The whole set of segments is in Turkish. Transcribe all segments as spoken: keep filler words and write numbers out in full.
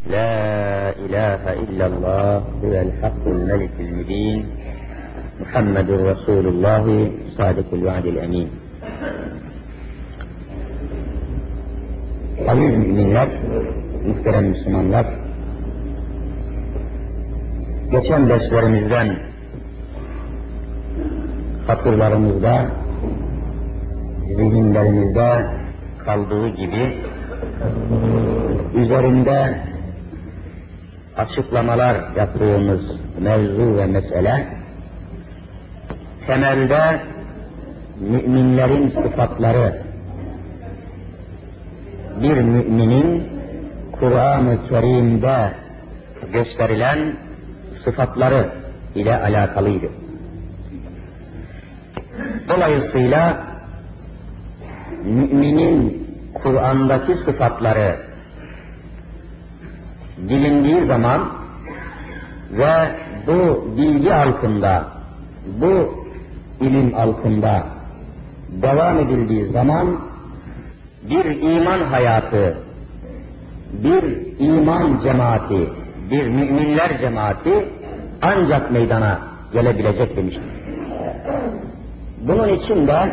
لا إله إلا الله هو الحق الملك المبين محمد رسول الله صادق الوعد الأمين. Aziz müminler, muhterem Müslümanlar, geçen derslerimizden hatırlarımızda, zihinlerimizde kaldığı gibi üzerinde açıklamalar yaptığımız mevzu ve mesele, temelde müminlerin sıfatları, bir müminin Kur'an-ı Kerim'de gösterilen sıfatları ile alakalıydı. Dolayısıyla müminin Kur'an'daki sıfatları bilindiği zaman ve bu bilgi altında, bu ilim altında devam edildiği zaman bir iman hayatı, bir iman cemaati, bir müminler cemaati ancak meydana gelebilecek demiştir. Bunun için de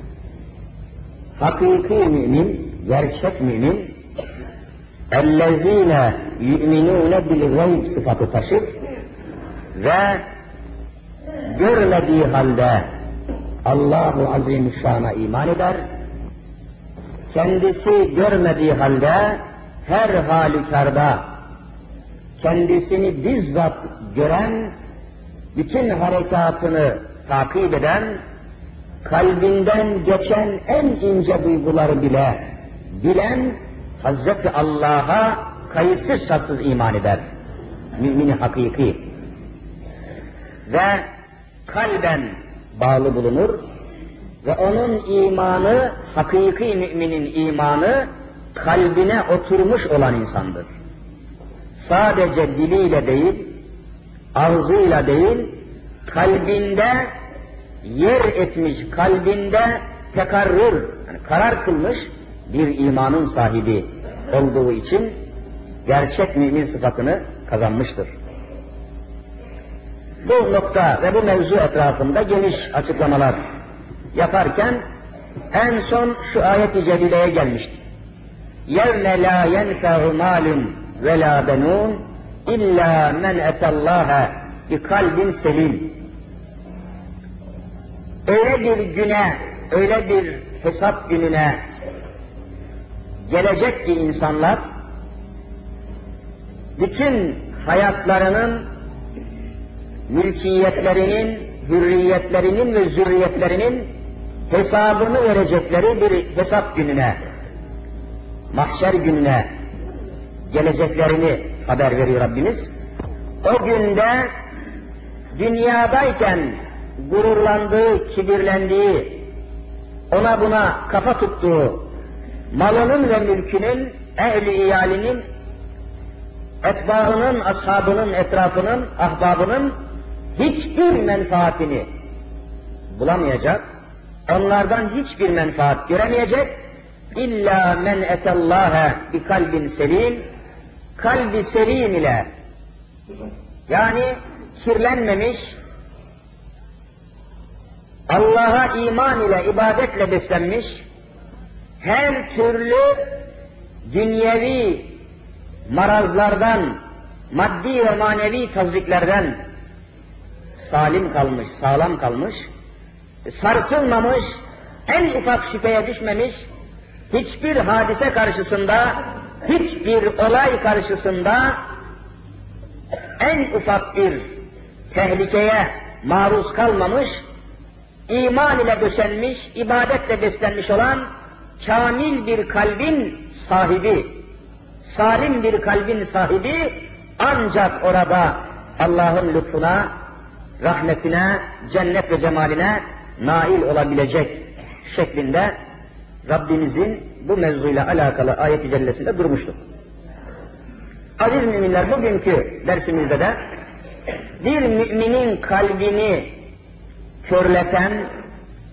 hakiki mümin, gerçek mümin, اَلَّذ۪ينَ يُؤْمِنُونَ بِالْغَيْبِ sıfatı taşır ve görmediği halde Allah-u Azimüşşan'a iman eder, kendisi görmediği halde her halükarda kendisini bizzat gören, bütün harekatını takip eden, kalbinden geçen en ince duyguları bile bilen Hazreti Allah'a kayıtsız şartsız iman eder. Mümin-i hakiki. Ve kalben bağlı bulunur ve onun imanı, hakiki müminin imanı kalbine oturmuş olan insandır. Sadece diliyle değil, ağzıyla değil, kalbinde yer etmiş, kalbinde tekarrür, yani karar kılmış bir imanın sahibi olduğu için gerçek mümin sıfatını kazanmıştır. Bu nokta ve bu mevzu etrafında geniş açıklamalar yaparken en son şu ayet-i celileye gelmiştik. يَوْمَ لَا يَنْفَعُ مَالٌ وَلَا بَنُونَ اِلَّا مَنْ اَتَى اللّٰهَ بِقَلْبٍ selim. Öyle bir güne, öyle bir hesap gününe gelecek ki insanlar, bütün hayatlarının, mülkiyetlerinin, hürriyetlerinin ve zürriyetlerinin hesabını verecekleri bir hesap gününe, mahşer gününe geleceklerini haber veriyor Rabbimiz. O günde dünyadayken gururlandığı, kibirlendiği, ona buna kafa tuttuğu, malının ve mülkünün, ehli iyalinin, etbaının, ashabının, etrafının, ahbabının hiçbir menfaatini bulamayacak, onlardan hiçbir menfaat göremeyecek. İlla men etallâhe bi kalbin selim, kalbi selim ile, yani kirlenmemiş, Allah'a iman ile, ibadetle beslenmiş, her türlü dünyevi marazlardan, maddi ve manevi taziklerden salim kalmış, sağlam kalmış, sarsılmamış, en ufak şüpheye düşmemiş, hiçbir hadise karşısında, hiçbir olay karşısında en ufak bir tehlikeye maruz kalmamış, iman ile döşenmiş, ibadetle beslenmiş olan kamil bir kalbin sahibi, salim bir kalbin sahibi ancak orada Allah'ın lütfuna, rahmetine, cennet ve cemaline nail olabilecek şeklinde Rabbimizin bu mevzuyla alakalı ayet-i cellesinde durmuştuk. Aziz müminler, bugünkü dersimizde de bir müminin kalbini körleten,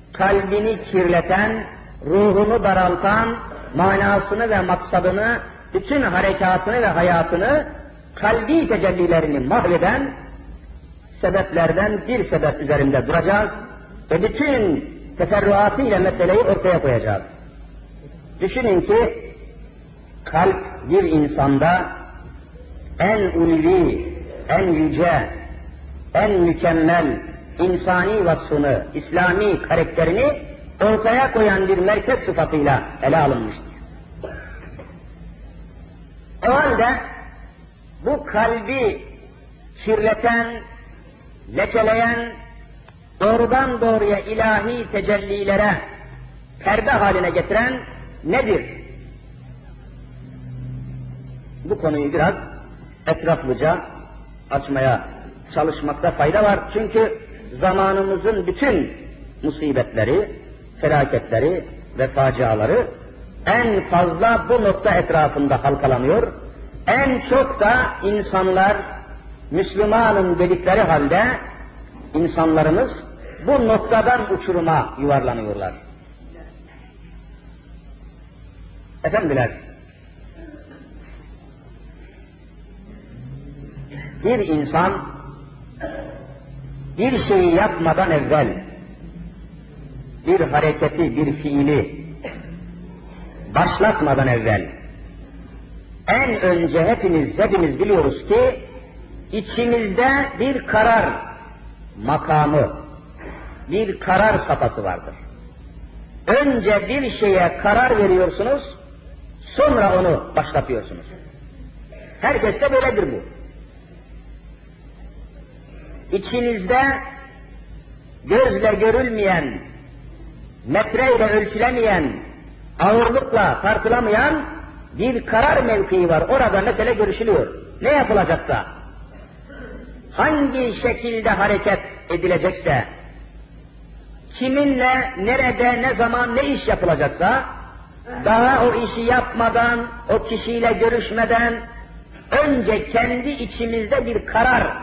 kalbini kirleten, ruhunu daraltan, manasını ve maksadını bütün harekatını ve hayatını, kalbi tecellilerini mahveden sebeplerden bir sebep üzerinde duracağız ve bütün teferruatıyla meseleyi ortaya koyacağız. Düşünün ki kalp bir insanda en ulvi, en yüce, en mükemmel insani vasfını, İslami karakterini ortaya koyan bir merkez sıfatıyla ele alınmıştır. O halde bu kalbi kirleten, lekeleyen, doğrudan doğruya ilahi tecellilere perde haline getiren nedir? Bu konuyu biraz etraflıca açmaya çalışmakta fayda var. Çünkü zamanımızın bütün musibetleri, felaketleri ve faciaları en fazla bu nokta etrafında halkalanıyor. En çok da insanlar, Müslümanım dedikleri halde insanlarımız bu noktadan uçuruma yuvarlanıyorlar. Efendiler, bir insan bir şeyi yapmadan evvel bir hareketi, bir fiili başlatmadan evvel en önce hepimiz, hepimiz biliyoruz ki içimizde bir karar makamı, bir karar safhası vardır. Önce bir şeye karar veriyorsunuz, sonra onu başlatıyorsunuz. Herkeste böyledir bu. İçinizde gözle görülmeyen, metreyle ölçülemeyen, ağırlıkla tartılamayan bir karar mevkii var. Orada mesele görüşülüyor. Ne yapılacaksa, hangi şekilde hareket edilecekse, kiminle, nerede, ne zaman, ne iş yapılacaksa, daha o işi yapmadan, o kişiyle görüşmeden, önce kendi içimizde bir karar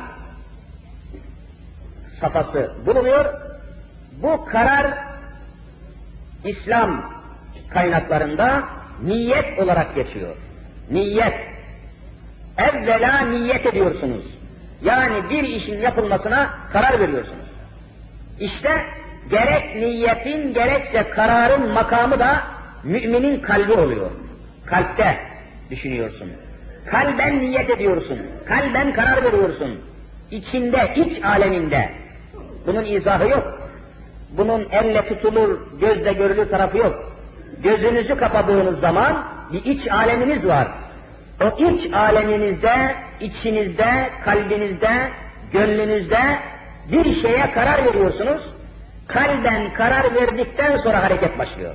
safhası bulunuyor. Bu karar, İslam kaynaklarında niyet olarak geçiyor. Niyet. Evvela niyet ediyorsunuz. Yani bir işin yapılmasına karar veriyorsunuz. İşte gerek niyetin gerekse kararın makamı da müminin kalbi oluyor. Kalpte düşünüyorsun. Kalben niyet ediyorsun. Kalben karar veriyorsun. İçinde, iç aleminde. Bunun izahı yok. Bunun elle tutulur, gözle görülür tarafı yok. Gözünüzü kapadığınız zaman bir iç aleminiz var. O iç aleminizde, içinizde, kalbinizde, gönlünüzde bir şeye karar veriyorsunuz. Kalben karar verdikten sonra hareket başlıyor.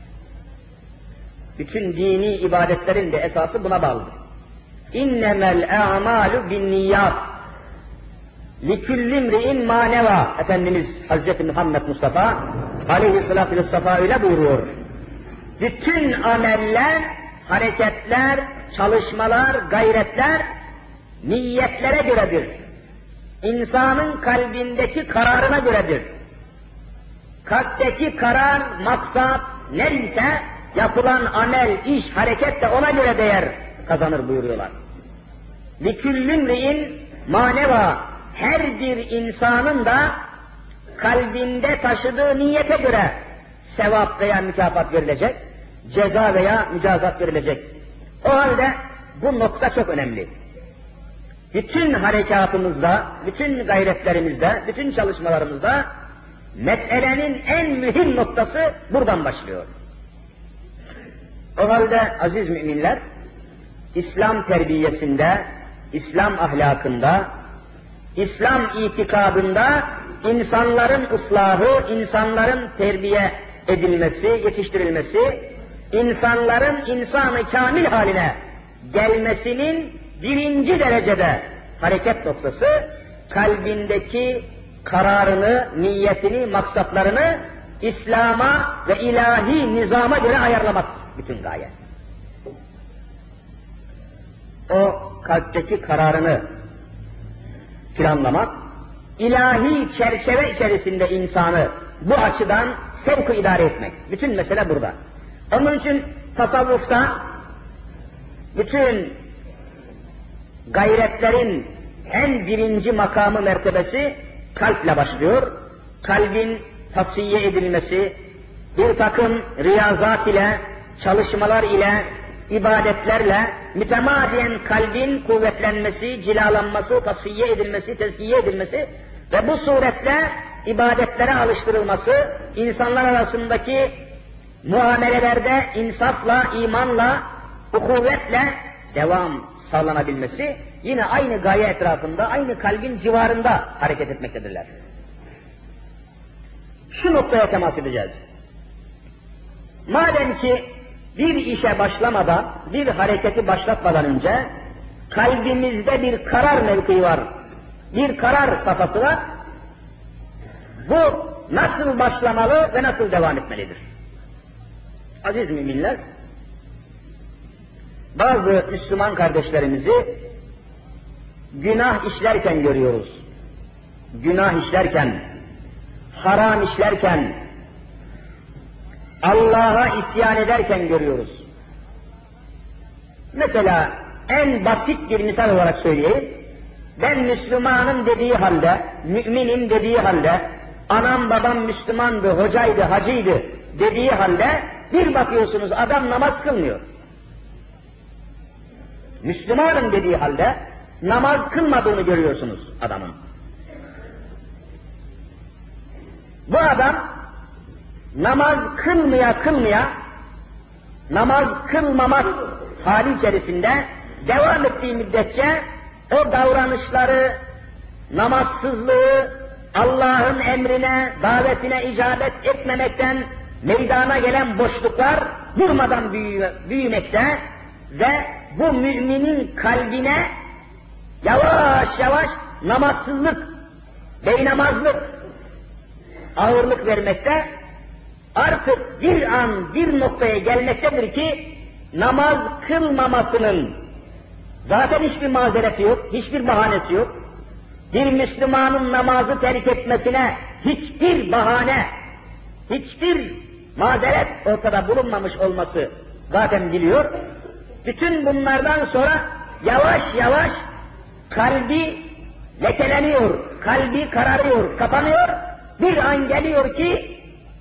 Bütün dini ibadetlerin de esası buna bağlıdır. İnnemel a'malu binniyat. Likullimri'in maneva. Efendimiz Hazreti Muhammed Mustafa aleyhissalatü vesselam öyle buyuruyor. Bütün ameller, hareketler, çalışmalar, gayretler niyetlere göredir. İnsanın kalbindeki kararına göredir. Kalpteki karar, maksat neyse yapılan amel, iş, hareket de ona göre değer kazanır buyuruyorlar. Liküllimri'in maneva, her bir insanın da kalbinde taşıdığı niyete göre sevap veya mükafat verilecek, ceza veya mücazat verilecek. O halde bu nokta çok önemli. Bütün harekatımızda, bütün gayretlerimizde, bütün çalışmalarımızda meselenin en mühim noktası buradan başlıyor. O halde aziz müminler, İslam terbiyesinde, İslam ahlakında, İslam itikadında insanların ıslahı, insanların terbiye edilmesi, yetiştirilmesi, insanların insanı kamil haline gelmesinin birinci derecede hareket noktası, kalbindeki kararını, niyetini, maksatlarını İslam'a ve ilahi nizama göre ayarlamak bütün gaye. O kalpteki kararını planlamak, ilahi çerçeve içerisinde insanı bu açıdan sevk-ı idare etmek. Bütün mesele burada. Onun için tasavvufta bütün gayretlerin en birinci makamı mertebesi kalple başlıyor. Kalbin tasfiye edilmesi, bir takım riyazat ile, çalışmalar ile, ibadetlerle mütemadiyen kalbin kuvvetlenmesi, cilalanması, tasfiye edilmesi, tezkiye edilmesi ve bu suretle ibadetlere alıştırılması, insanlar arasındaki muamelelerde insafla, imanla, ukuvvetle devam sağlanabilmesi, yine aynı gaye etrafında, aynı kalbin civarında hareket etmektedirler. Şu noktaya temas edeceğiz. Madem ki bir işe başlamadan, bir hareketi başlatmadan önce kalbimizde bir karar mevkii var, bir karar safhası var. Bu nasıl başlamalı ve nasıl devam etmelidir? Aziz müminler, bazı Müslüman kardeşlerimizi günah işlerken görüyoruz. Günah işlerken, haram işlerken, Allah'a isyan ederken görüyoruz. Mesela en basit bir misal olarak söyleyeyim. Ben Müslümanım dediği halde, müminim dediği halde, anam babam Müslümandı, hocaydı, hacıydı dediği halde bir bakıyorsunuz adam namaz kılmıyor. Müslümanım dediği halde namaz kılmadığını görüyorsunuz adamın. Bu adam namaz kılmaya kılmaya, namaz kılmamak hali içerisinde devam ettiği müddetçe o davranışları, namazsızlığı, Allah'ın emrine, davetine icabet etmemekten meydana gelen boşluklar durmadan büyü, büyümekte ve bu müminin kalbine yavaş yavaş namazsızlık, beynamazlık ağırlık vermekte, artık bir an bir noktaya gelmektedir ki namaz kılmamasının zaten hiçbir mazereti yok, hiçbir bahanesi yok. Bir Müslümanın namazı terk etmesine hiçbir bahane, hiçbir mazeret ortada bulunmamış olması zaten biliyor. Bütün bunlardan sonra yavaş yavaş kalbi lekeleniyor, kalbi kararıyor, kapanıyor. Bir an geliyor ki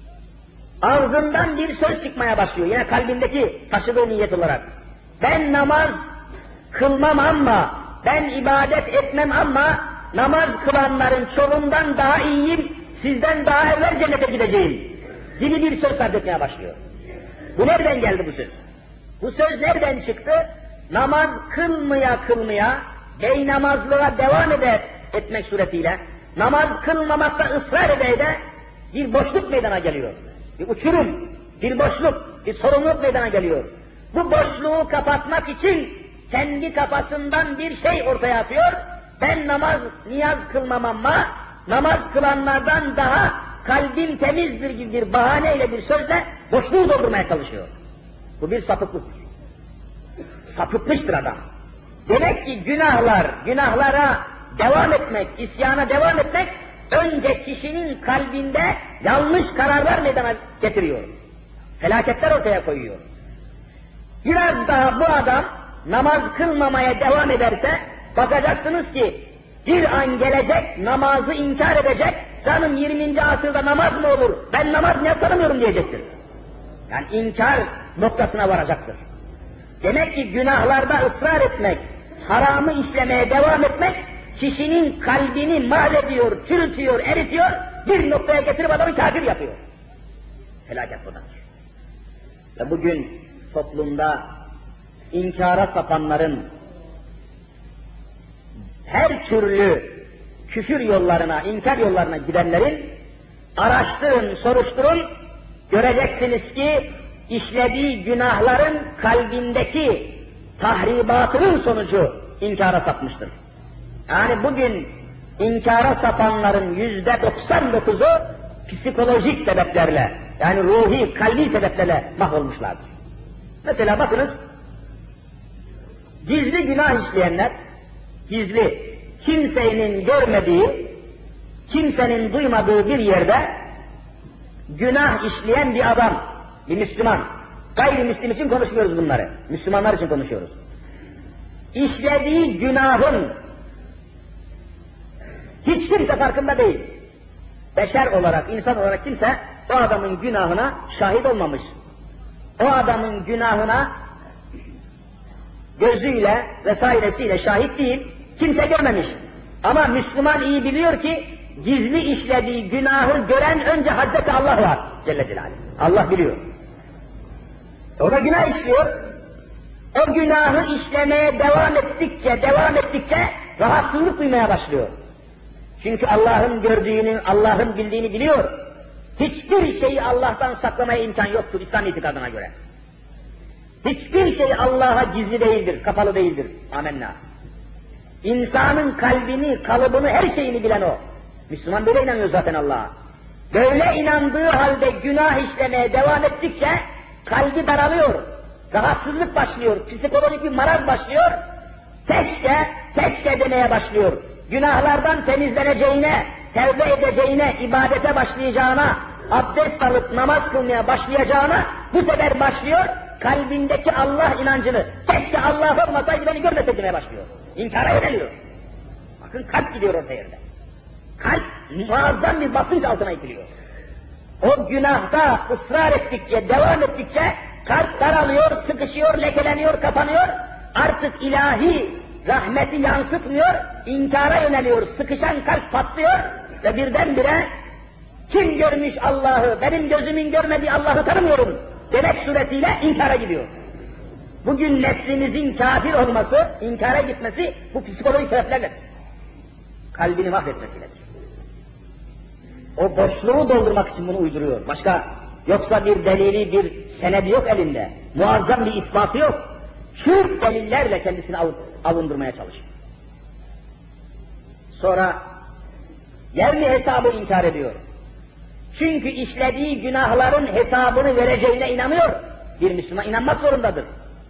ağzından bir söz çıkmaya başlıyor. Yine kalbindeki taşıdığı niyet olarak. Ben namaz kılmam ama, ben ibadet etmem ama namaz kılanların çoğundan daha iyiyim, sizden daha evvel cennete gideceğim gibi bir söz sarf etmeye başlıyor. Bu nereden geldi bu söz? Bu söz nereden çıktı? Namaz kılmaya kılmaya, beynamazlığa devam eder, etmek suretiyle, namaz kılmamakta ısrar ede de bir boşluk meydana geliyor. Bir uçurum, bir boşluk, bir sorumluluk meydana geliyor. Bu boşluğu kapatmak için kendi kafasından bir şey ortaya atıyor. Ben namaz, niyaz kılmam ama namaz kılanlardan daha kalbim temizdir gibi bir bahaneyle, bir sözle boşluğu doldurmaya çalışıyor. Bu bir sapıklıktır. Sapıtmıştır adam. Demek ki günahlar, günahlara devam etmek, isyana devam etmek, önce kişinin kalbinde yanlış kararlar meydana getiriyor. Felaketler ortaya koyuyor. Biraz daha bu adam namaz kılmamaya devam ederse, bakacaksınız ki bir an gelecek, namazı inkar edecek, canım yirminci asırda namaz mı olur, ben namaz ne tanımıyorum diyecektir. Yani inkar noktasına varacaktır. Demek ki günahlarda ısrar etmek, haramı işlemeye devam etmek, kişinin kalbini mahvediyor, çürütüyor, eritiyor, bir noktaya getirip adamı kafir yapıyor. Felaket budur. Ve bugün toplumda inkara sapanların, her türlü küfür yollarına, inkar yollarına gidenlerin araştırın, soruşturun, göreceksiniz ki işlediği günahların kalbindeki tahribatının sonucu inkara sapmıştır. Yani bugün inkara sapanların yüzde doksan dokuzu psikolojik sebeplerle, yani ruhi, kalbi sebeplerle mahvolmuşlardır. Mesela bakınız, gizli günah işleyenler, gizli, kimsenin görmediği, kimsenin duymadığı bir yerde günah işleyen bir adam, bir Müslüman, gayrimüslim için konuşmuyoruz bunları, Müslümanlar için konuşuyoruz. işlediği günahın hiç kimse farkında değil. Beşer olarak, insan olarak kimse o adamın günahına şahit olmamış. O adamın günahına gözüyle vesairesiyle şahit değil, kimse görmemiş. Ama Müslüman iyi biliyor ki gizli işlediği günahı gören önce Hazreti Allah var Celle Celaluhu. Allah biliyor. O da günah işliyor. O günahı işlemeye devam ettikçe, devam ettikçe rahatsızlık duymaya başlıyor. Çünkü Allah'ın gördüğünü, Allah'ın bildiğini biliyor. Hiçbir şeyi Allah'tan saklamaya imkan yoktur İslam itikadına göre. Hiçbir şey Allah'a gizli değildir, kapalı değildir. Amenna. İnsanın kalbini, kalıbını, her şeyini bilen o. Müslüman böyle inanıyor zaten Allah'a. Böyle inandığı halde günah işlemeye devam ettikçe kalbi daralıyor. Rahatsızlık başlıyor, psikolojik bir maraz başlıyor. Keşke, keşke demeye başlıyor. Günahlardan temizleneceğine, tevbe edeceğine, ibadete başlayacağına, abdest alıp namaz kılmaya başlayacağına bu sefer başlıyor, kalbindeki Allah inancını, keşke Allah olmasaydı beni görmeseydi demeye başlıyor. İnkara yöneliyor. Bakın kalp gidiyor orta yerde. Kalp muazzam bir basınç altına itiliyor. O günahta ısrar ettikçe, devam ettikçe kalp daralıyor, sıkışıyor, lekeleniyor, kapanıyor. Artık ilahi rahmeti yansıtmıyor, inkara yöneliyor, sıkışan kalp patlıyor ve birdenbire kim görmüş Allah'ı, benim gözümün görmediği Allah'ı tanımıyorum demek suretiyle inkara gidiyor. Bugün neslimizin kafir olması, inkara gitmesi bu psikolojik sebeplerle kalbini mahvetmesinedir. O boşluğu doldurmak için bunu uyduruyor. Başka, yoksa bir delili, bir senedi yok elinde. Muazzam bir ispatı yok. Şu delillerle kendisini av, avundurmaya çalışıyor. Sonra yerli hesabı inkar ediyor. Çünkü işlediği günahların hesabını vereceğine inanıyor. Bir Müslüman inanmak zorundadır.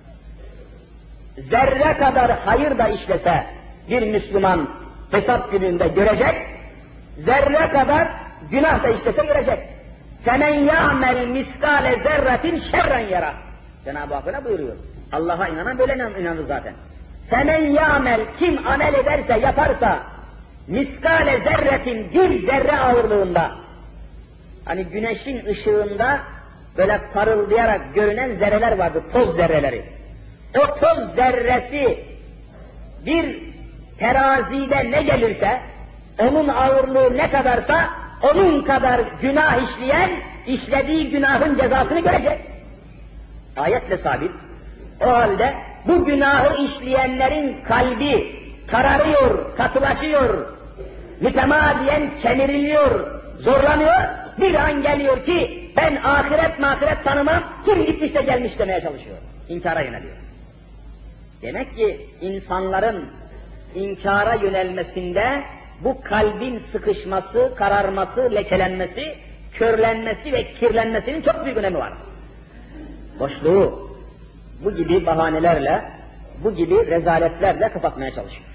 Zerre kadar hayır da işlese bir Müslüman hesap gününde görecek, zerre kadar günah da işlese görecek. فَمَنْ يَعْمَلْ مِسْقَالَ زَرَّةٍ شَرًّا يَرَى. Cenab-ı Hak öyle buyuruyor. Allah'a inanan böyle inanır zaten. فَمَنْ يَعْمَلْ kim amel ederse, yaparsa miskale zerretin bir zerre ağırlığında, hani güneşin ışığında böyle parıldayarak görünen zerreler vardır, toz zerreleri. O toz zerresi bir terazide ne gelirse, onun ağırlığı ne kadarsa, onun kadar günah işleyen, işlediği günahın cezasını görecek. Ayetle sabit. O halde bu günahı işleyenlerin kalbi kararıyor, katılaşıyor, mütemadiyen kemiriliyor, zorlanıyor. Bir an geliyor ki ben ahiret mahiret tanımam, kim gitmiş de gelmiş demeye çalışıyor. İnkara yöneliyor. Demek ki insanların inkara yönelmesinde bu kalbin sıkışması, kararması, lekelenmesi, körlenmesi ve kirlenmesinin çok büyük önemi var. Boşluğu bu gibi bahanelerle, bu gibi rezaletlerle kapatmaya çalışıyor.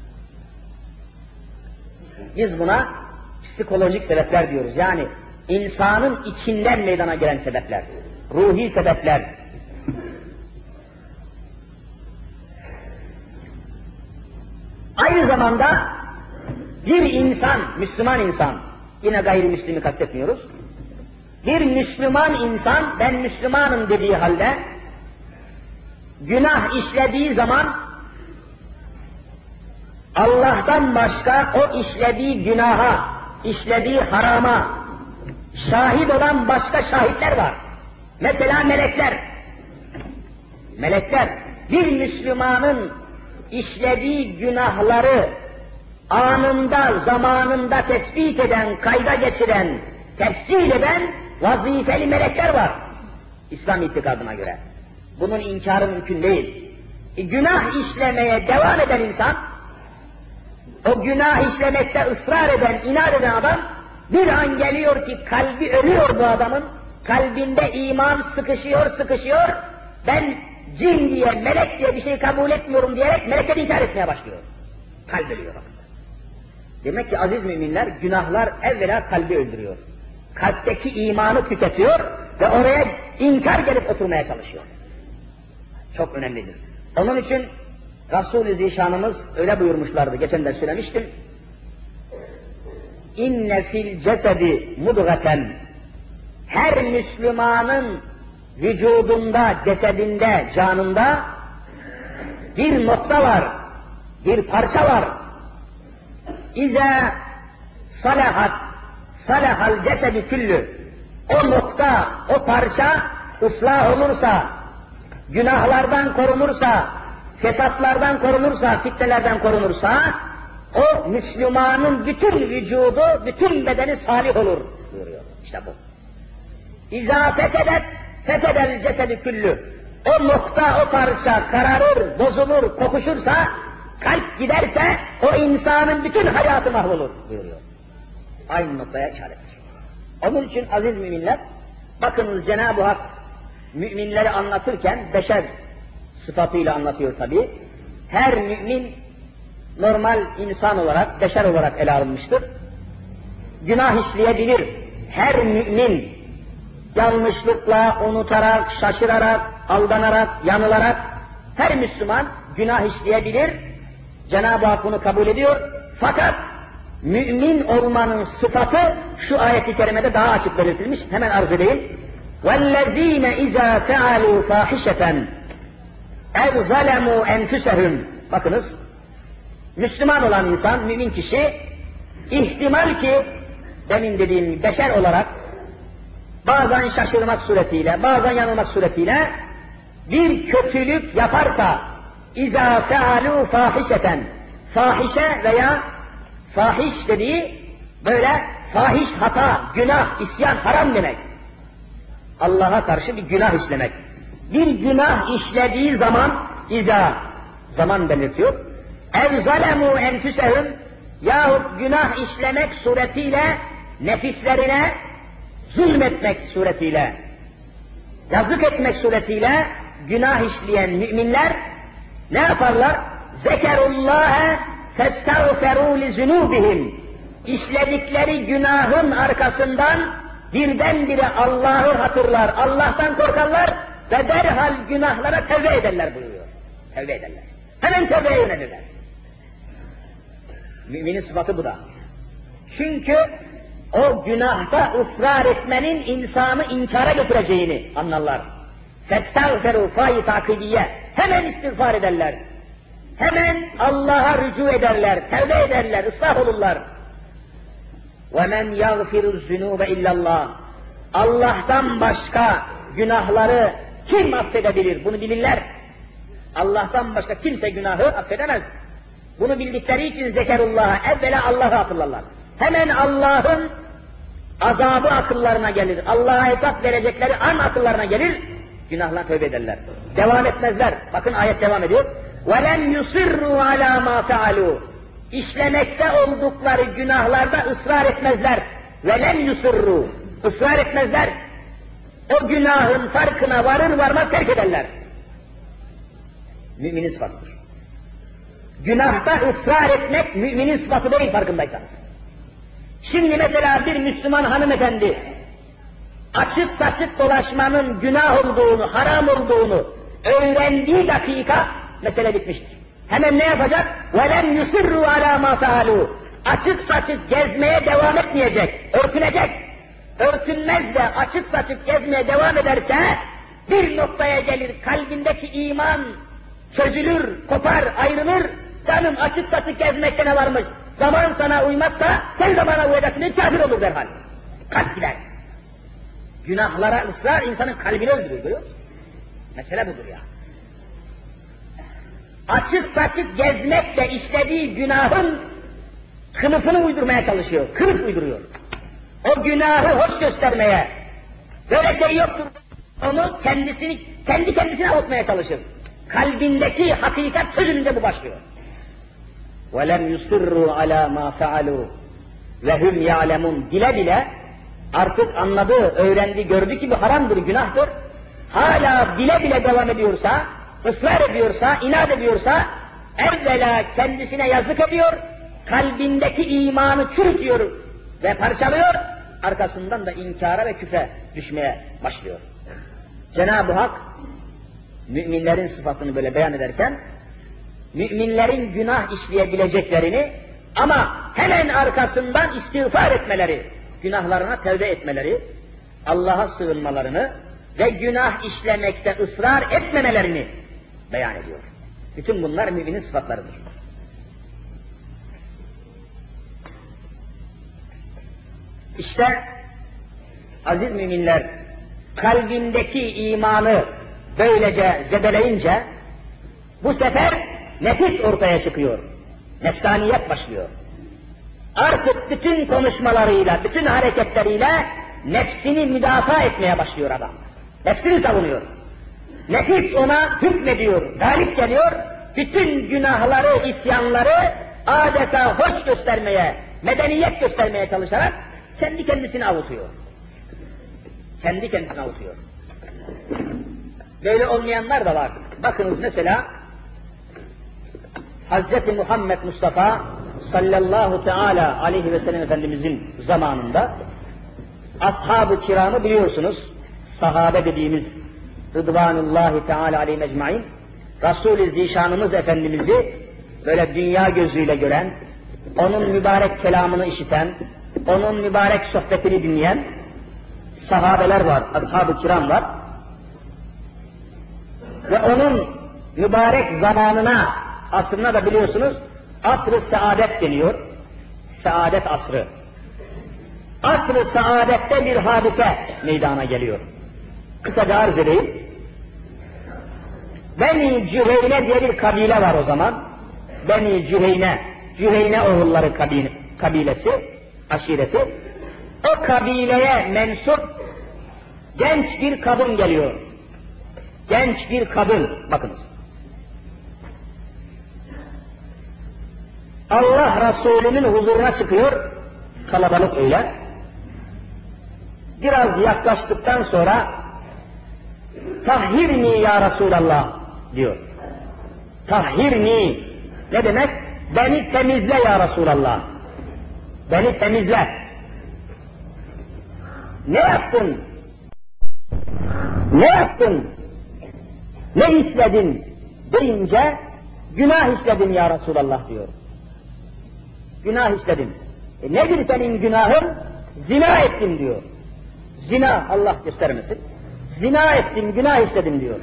Biz buna psikolojik sebepler diyoruz. Yani insanın içinden meydana gelen sebepler, ruhi sebepler. Aynı zamanda bir insan, Müslüman insan, yine gayrimüslimi kastetmiyoruz, bir Müslüman insan, ben Müslümanım dediği halde, günah işlediği zaman, Allah'tan başka o işlediği günaha, işlediği harama, şahit olan başka şahitler var. Mesela melekler. Melekler, bir Müslümanın işlediği günahları anında, zamanında tespit eden, kayda geçiren, tefsir eden vazifeli melekler var. İslam itikadına göre. Bunun inkarı mümkün değil. E, günah işlemeye devam eden insan, o günah işlemekte ısrar eden, inat eden adam, bir an geliyor ki kalbi ölüyor bu adamın, kalbinde iman sıkışıyor, sıkışıyor, ben cin diye, melek diye bir şey kabul etmiyorum diyerek melekleri inkar etmeye başlıyor. Kalp ölüyor bakın. Demek ki aziz müminler, günahlar evvela kalbi öldürüyor. Kalpteki imanı tüketiyor ve oraya inkar gelip oturmaya çalışıyor. Çok önemlidir. Onun için Resul-i Zişanımız öyle buyurmuşlardı, geçen de söylemiştim. İnne fil cesedi mudgaten, her Müslümanın vücudunda, cesedinde, canında bir nokta var, bir parça var. İze salahat, salahal cesedi küllü. O nokta, o parça ıslah olursa, günahlardan korunursa, fesatlardan korunursa, fitnelerden korunursa, o Müslümanın bütün vücudu, bütün bedeni salih olur buyuruyor. İşte bu. İzâ fesedet, fesedel cesedi küllü. O nokta, o parça kararır, bozulur, kokuşursa, kalp giderse, o insanın bütün hayatı mahvolur buyuruyor. Aynı noktaya işarettir. Onun için aziz müminler, bakınız Cenab-ı Hak müminleri anlatırken beşer sıfatıyla anlatıyor tabi. Her mümin normal insan olarak, beşer olarak ele alınmıştır. Günah işleyebilir. Her mümin yanlışlıkla, unutarak, şaşırarak, aldanarak, yanılarak her Müslüman günah işleyebilir. Cenab-ı Hak bunu kabul ediyor. Fakat mümin olmanın sıfatı şu ayet-i kerimede daha açık belirtilmiş. Hemen arz edeyim. وَالَّذ۪ينَ اِذَا فَعَلُوا فَاحِشَةً اَوْ ظَلَمُوا اَنْفُسَهُمْ. Bakınız, Müslüman olan insan, mümin kişi, ihtimal ki, demin dediğim beşer olarak, bazen şaşırmak suretiyle, bazen yanılmak suretiyle, bir kötülük yaparsa, اِذَا فَعَلُوا فَاحِشَةً, fahişe veya fahiş dediği, böyle fahiş hata, günah, isyan, haram demek. Allah'a karşı bir günah işlemek. Bir günah işlediği zaman, iza, zaman belirtiyor. اَوْ ظَلَمُوا اَنْفُسَهُمْ, yahut günah işlemek suretiyle, nefislerine zulmetmek suretiyle, yazık etmek suretiyle günah işleyen müminler ne yaparlar? ذَكَرُوا فَاسْتَغْفَرُوا لِذُنُوبِهِمْ. İşledikleri günahın arkasından birdenbire Allah'ı hatırlar, Allah'tan korkarlar ve derhal günahlara tevbe ederler buyuruyor. Tevbe ederler. Hemen tevbeye yönelirler. Müminin sıfatı bu da. Çünkü o günahta ısrar etmenin insanı inkara götüreceğini anlarlar. فَاسْتَغْفَرُوا فَاyi takibiye. Hemen istiğfar ederler. Hemen Allah'a rücu ederler, tevbe ederler, ıslah olurlar. وَمَنْ يَغْفِرُ الذُّنُوبَ اِلَّا اللّٰهِ. Allah'tan başka günahları kim affedebilir? Bunu bilirler. Allah'tan başka kimse günahı affedemez. Bunu bildikleri için zekerullah'a, evvela Allah'ı hatırlarlar. Hemen Allah'ın azabı akıllarına gelir. Allah'a hesap verecekleri an akıllarına gelir. Günahla tövbe ederler. Devam etmezler. Bakın ayet devam ediyor. وَلَمْ يُصِرُّوا عَلَى مَا فَعَلُوا. İşlemekte oldukları günahlarda ısrar etmezler. وَلَمْ يُصِرُّوا. Israr etmezler. O günahın farkına varır varmaz terk ederler. Müminin sıfatıdır. Günahta ısrar etmek müminin sıfatı değil farkındaysanız. Şimdi mesela bir Müslüman hanımefendi açık saçık dolaşmanın günah olduğunu, haram olduğunu öğrendiği dakika mesele bitmiştir. Hemen ne yapacak? وَلَمْ يُسِرُّوا عَلَى مَا فَعَلُوا. Açık saçık gezmeye devam etmeyecek, örtünecek. Örtünmez de açık saçık gezmeye devam ederse bir noktaya gelir, kalbindeki iman çözülür, kopar, ayrılır. Canım açık saçık gezmekte ne varmış? Zaman sana uymazsa sen zamana uyacaksın, kafir olur derhal. Kalp gider. Günahlara ısrar insanın kalbini öldürüyor, görüyor musun? Mesele budur ya. Açık saçık gezmekle işlediği günahın kılıfını uydurmaya çalışıyor, kılıf uyduruyor. O günahı hoş göstermeye, böyle şey yoktur, onu kendisini, kendi kendisine avutmaya çalışır. Kalbindeki hakikat sözünde bu başlıyor. وَلَمْ يُصِرُّوا عَلَى مَا فَعَلُوا وَهُمْ يَعْلَمُونَ. Bile bile artık anladı, öğrendi, gördü ki bu haramdır, günahtır. Hala bile bile devam ediyorsa, ısrar ediyorsa, inat ediyorsa, evvela kendisine yazık ediyor, kalbindeki imanı çürütüyor ve parçalıyor, arkasından da inkara ve küfre düşmeye başlıyor. Cenab-ı Hak, müminlerin sıfatını böyle beyan ederken, müminlerin günah işleyebileceklerini ama hemen arkasından istiğfar etmeleri, günahlarına tevbe etmeleri, Allah'a sığınmalarını ve günah işlemekte ısrar etmemelerini beyan ediyor. Bütün bunlar müminin sıfatlarıdır. İşte aziz müminler, kalbindeki imanı böylece zedeleyince bu sefer nefis ortaya çıkıyor. Nefsaniyet başlıyor. Artık bütün konuşmalarıyla, bütün hareketleriyle nefsini müdafaa etmeye başlıyor adam. Nefsini savunuyor. Nefis ona hükmediyor, galip geliyor. Bütün günahları, isyanları adeta hoş göstermeye, medeniyet göstermeye çalışarak kendi kendisini avutuyor. Kendi kendisini avutuyor. Böyle olmayanlar da var. Bakınız mesela Hazreti Muhammed Mustafa sallallahu teala aleyhi ve sellem Efendimizin zamanında ashab-ı kiramı biliyorsunuz, sahabe dediğimiz Rıdvanullahi teala aleyhi mecmain, Resul-i Zişanımız Efendimiz'i böyle dünya gözüyle gören, onun mübarek kelamını işiten, onun mübarek sohbetini dinleyen sahabeler var, ashab-ı kiram var. Ve onun mübarek zamanına, asrına da biliyorsunuz, asr-ı saadet deniyor. Saadet asrı. Asr-ı saadette bir hadise meydana geliyor. Kısaca arz edeyim. Beni Cüheyne diye bir kabile var o zaman. Beni Cüheyne, Cüheyne oğulları kabile, kabilesi, aşireti. O kabileye mensup genç bir kadın geliyor. Genç bir kadın, bakınız. Allah Resulü'nün huzuruna çıkıyor, kalabalık öyle. Biraz yaklaştıktan sonra, tahhirni ya Resulallah diyor. Tahhirni, ne demek? Beni temizle ya Resulallah. Beni temizle. Ne yaptın? Ne yaptın? Ne işledin? Deyince, günah işledim ya Resulallah diyor. Günah işledim. E nedir senin günahın? Zina ettim diyor. Zina, Allah göstermesin. Zina ettim, günah işledim diyor.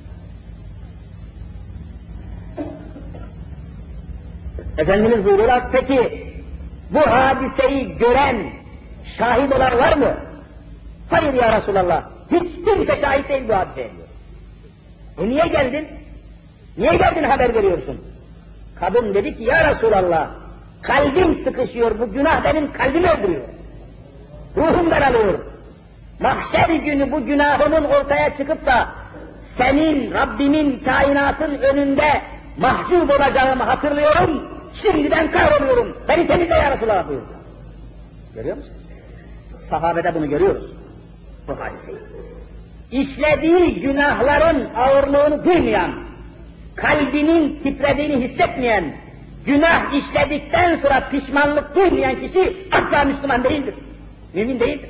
Efendimiz buyuruyorlar, peki bu hadiseyi gören, şahit olan var mı? Hayır ya Resulallah, hiç kimse şahit değil bu hadiseye diyor. E niye geldin? Niye geldin haber veriyorsun? Kadın dedi ki ya Resulallah, kalbim sıkışıyor, bu günah benim kalbimi öldürüyor. Ruhum daralıyor. Mahşer günü bu günahımın ortaya çıkıp da senin, Rabbimin, kainatın önünde mahcup olacağımı hatırlıyorum, şimdiden kahroluyorum. Beni temizle ya Resulallah buyurdu. Görüyor musun? Sahabede bunu görüyoruz, bu hadiseyi. İşlediği günahların ağırlığını duymayan, kalbinin titrediğini hissetmeyen, günah işledikten sonra pişmanlık duymayan kişi asla Müslüman değildir. Mümin değildir.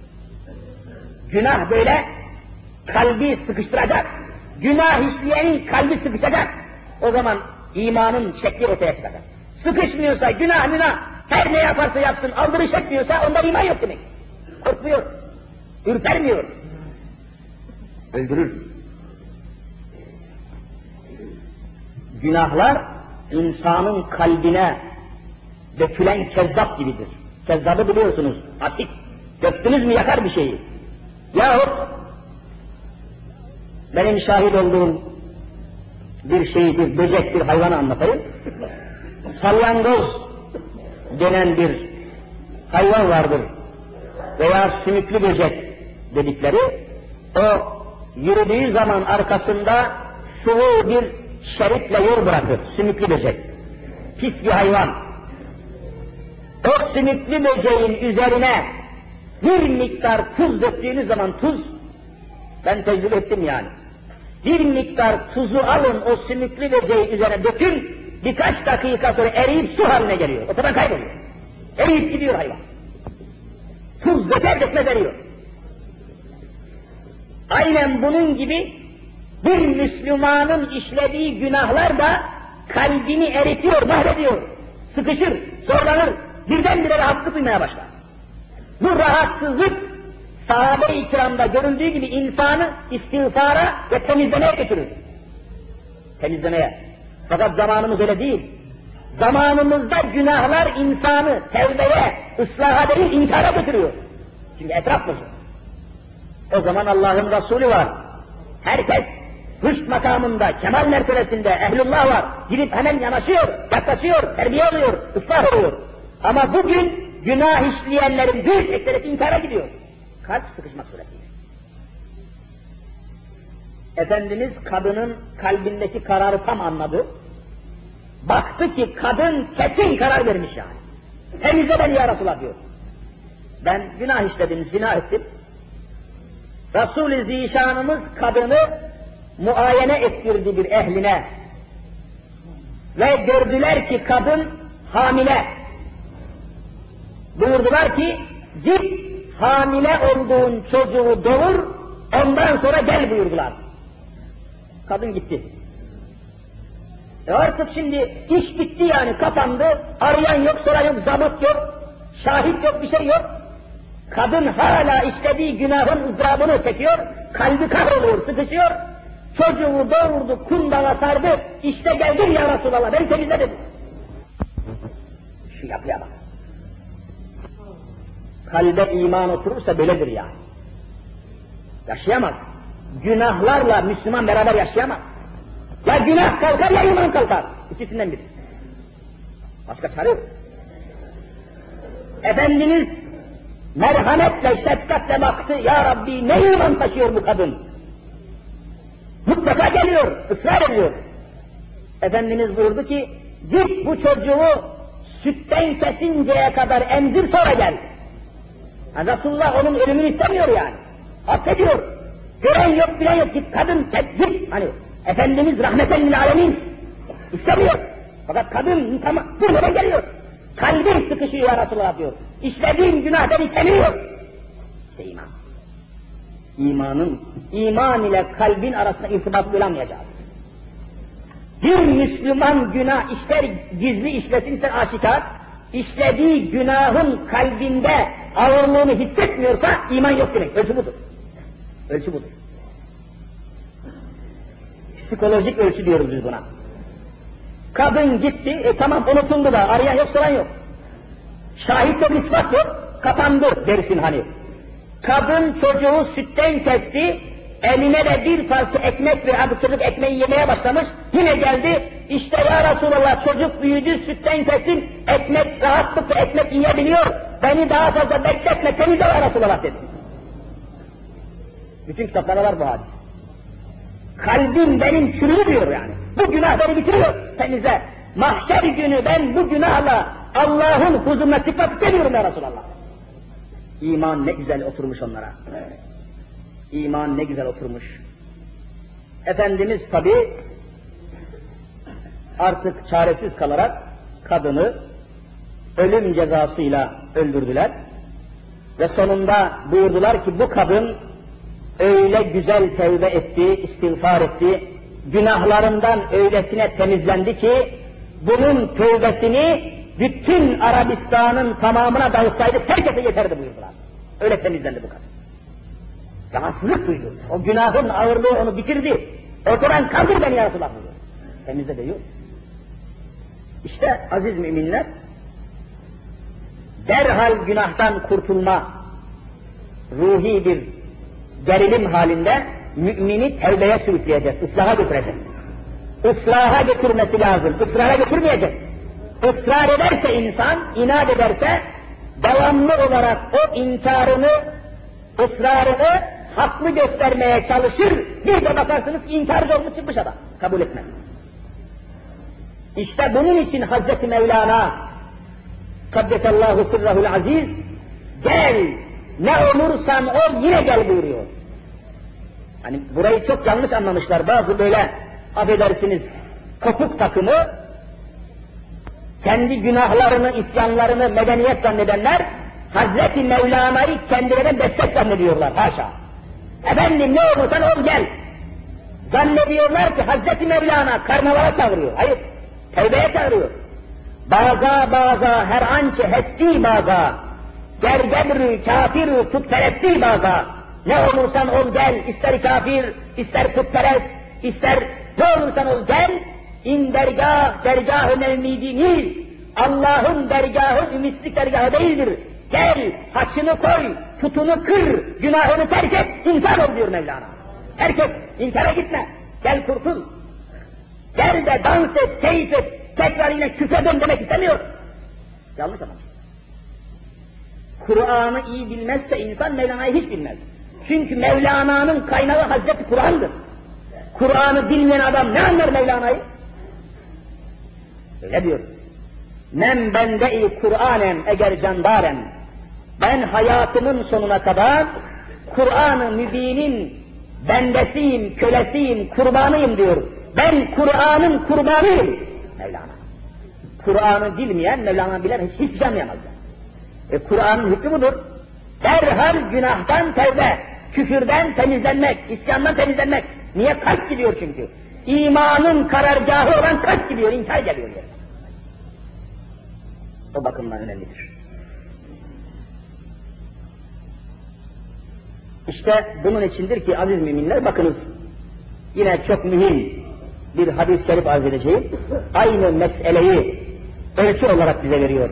Günah böyle kalbi sıkıştıracak, günah işleyenin kalbi sıkışacak. O zaman imanın şekli ortaya çıkacak. Sıkışmıyorsa, günah günah, her ne yaparsa yapsın, aldırış etmiyorsa onda iman yok demek. Korkmuyor, ürpermiyor, öldürür. Günahlar insanın kalbine dökülen kezzap gibidir. Kezzabı biliyorsunuz, asit. Döktünüz mü yakar bir şeyi. Yahut benim şahit olduğum bir şeyi, bir böcek, bir hayvanı anlatayım. Salyangoz denen bir hayvan vardır veya sümüklü böcek dedikleri. O yürüdüğü zaman arkasında sıvı bir şeritle yol bırakır, sümüklü böcek. Pis bir hayvan. O sümüklü böceğin üzerine bir miktar tuz döktüğünüz zaman, tuz, ben tecrübe ettim yani. Bir miktar tuzu alın, o sümüklü böceğin üzerine dökün, birkaç dakika sonra eriyip su haline geliyor. Ortadan kayboluyor. Eriyip gidiyor hayvan. Tuz döker dökmez eriyor. Aynen bunun gibi bir Müslümanın işlediği günahlar da kalbini eritiyor, mahvediyor, sıkışır, zorlanır, birdenbire rahatsızlık duymaya başlar. Bu rahatsızlık, sahabe-i kiramda görüldüğü gibi insanı istiğfara ve temizlemeye götürür. Temizlemeye. Fakat zamanımız öyle değil. Zamanımızda günahlar insanı tevbeye, ıslaha değil, inkara götürüyor. Çünkü etraf bozuk. O zaman Allah'ın Resulü var. Herkes rüşt makamında, kemal mertebesinde, ehlullah var. Gidip hemen yanaşıyor, yaklaşıyor, terbiye oluyor, ıslah oluyor. Ama bugün günah işleyenlerin büyük ekseriyeti inkara gidiyor. Kalp sıkışmak suretiyle. Efendimiz kadının kalbindeki kararı tam anladı. Baktı ki kadın kesin karar vermiş yani. Temizle beni ya Resulallah diyor. Ben günah işledim, zina ettim. Resul-i Zişanımız kadını muayene ettirdi bir ehline. Ve gördüler ki kadın hamile. Buyurdular ki, git hamile olduğun çocuğu doğur, ondan sonra gel buyurdular. Kadın gitti. E artık şimdi iş bitti yani, kapandı, arayan yok, soran yok, zabıt yok, şahit yok, bir şey yok. Kadın hala işlediği günahın ızdırabını çekiyor, kalbi kahroluyor, sıkışıyor, çocuğu doğurdu, kundala sardı, işte geldim ya Resulallah, beni temizle dedi. Şu yapıya bak. Kalbe iman oturursa böyledir ya. Yaşayamaz. Günahlarla Müslüman beraber yaşayamaz. Ya günah kalkar ya iman kalkar. İkisinden biri. Başka çare yok. Efendimiz merhametle, şefkatle baktı. Ya Rabbi ne iman taşıyor bu kadın? Mutlaka geliyor, ısrar ediyor. Efendimiz buyurdu ki, git bu çocuğu sütten kesinceye kadar emzir sonra gel. Yani Resulullah onun ölümünü istemiyor yani. Affediyor. Gören yok, bilen yok, git kadın, git. Hani Efendimiz rahmeten lil alemin istemiyor. Fakat kadın tamam, durmadan geliyor. Kalbim sıkışıyor ya Resulullah diyor. İşlediğim günah beni kemiyor. İşte iman. İmanın, iman ile kalbin arasında irtibat bulamayacağız. Bir Müslüman günah ister gizli işlesin ister aşikar, işlediği günahın kalbinde ağırlığını hissetmiyorsa iman yok demek. Ölçü budur. Ölçü budur. Psikolojik ölçü diyoruz biz buna. Kadın gitti, e tamam unutuldu da arayan yok, soran yok. Şahit yok, ispat yok, kapandı dersin hani. Kadın çocuğu sütten kesti, eline de bir parça ekmek ve adı çocuk ekmeği yemeye başlamış, yine geldi, işte ya Resulallah çocuk büyüdü, sütten kestim, ekmek rahatlıkla ekmek yiyebiliyor, beni daha fazla bekletme, temizle ya Resulallah dedi. Bütün kitaplarda var bu hadis. Kalbim benim çürüyor diyor yani. Bu günah beni bitiriyor, temizle. Mahşer günü ben bu günahla Allah'ın huzuruna çıkmak istemiyorum ya Resulallah. İman ne güzel oturmuş onlara. İman ne güzel oturmuş. Efendimiz tabi artık çaresiz kalarak kadını ölüm cezasıyla öldürdüler. Ve sonunda buyurdular ki bu kadın öyle güzel tevbe etti, istiğfar etti, günahlarından öylesine temizlendi ki bunun tövbesini bütün Arabistan'ın tamamına dağıtsaydı herkese yeterdi buyurdular. Öyle temizlendi bu kadın. Rahatsızlık duydu. O günahın ağırlığı onu bitirdi. Ortadan kaldır beni ya Resulallah buyurdu. Temizle diyor. İşte aziz müminler, derhal günahtan kurtulma ruhi bir gerilim halinde mümini tevbeye sürükleyecek, ıslaha götürecek. Islaha götürmesi lazım, ısrara götürmeyecek. Israr ederse insan, inat ederse, devamlı olarak o inkarını, ısrarını haklı göstermeye çalışır, bir de bakarsınız inkarcı olmuş çıkmış adam, kabul etmez. İşte bunun için Hazreti Mevlana, Kaddesallahu sırrahul aziz, gel, ne olursan ol yine gel buyuruyor. Hani burayı çok yanlış anlamışlar, bazı böyle, affedersiniz, kopuk takımı, kendi günahlarını, isyanlarını medeniyet zannedenler, Hazreti Mevlana'yı kendilerine destek zannediyorlar, haşa. Efendim ne olursan ol gel. Zannediyorlar ki Hazreti Mevlana karnavala çağırıyor, hayır. Tevbeye çağırıyor. Baza baza her ançe hesti baza, gergebri kafir putperesti baza. Ne olursan ol gel, ister kafir, ister putperest, ister ne olursan ol gel, in dergah, dergah-ı mevmidiniz, Allah'ın dergahı ümitlik dergahı değildir. Gel, haçını koy, putunu kır, günahını terk et, insan ol diyor Mevlana. Terk et, inkara gitme, gel kurtul. Gel de dans et, keyif et, tekrar yine küfre dön demek istemiyor. Yanlış ama. Kur'an'ı iyi bilmezse insan Mevlana'yı hiç bilmez. Çünkü Mevlana'nın kaynağı Hazreti Kur'an'dır. Kur'an'ı bilmeyen adam ne anlar Mevlana'yı? Öyle diyor. Men bende-i Kur'anem eger candarem. Ben hayatımın sonuna kadar Kur'an-ı Mübin'in bendesiyim, kölesiyim, kurbanıyım diyor. Ben Kur'an'ın kurbanıyım. Mevlana. Kur'an'ı bilmeyen, Mevlana bilen hiç, hiç canlayamaz. E Kur'an'ın hükmü budur. Derhal günahtan tevbe, küfürden temizlenmek, isyandan temizlenmek. Niye? Kalp gidiyor çünkü. İmanın karargahı olan kalp gidiyor, inkar geliyor. Yani. O bakımdan önemlidir. İşte bunun içindir ki aziz müminler, bakınız yine çok mühim bir hadis-i şerif arz edeceğim. Aynı meseleyi ölçü olarak bize veriyor.